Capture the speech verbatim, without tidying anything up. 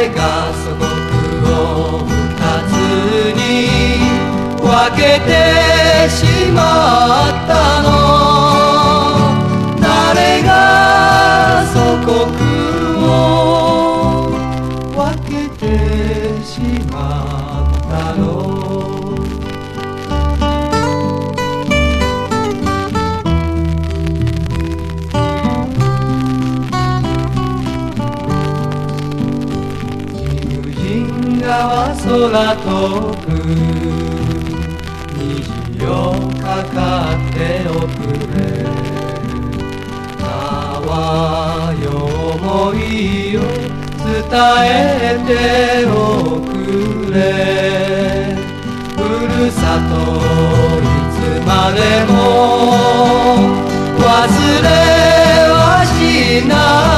誰が祖国を二つに分けてしまったの？誰が祖国を分けてしまったの？空遠く虹をかかっておくれ。淡い想いを伝えておくれ。ふるさといつまでも忘れはしない。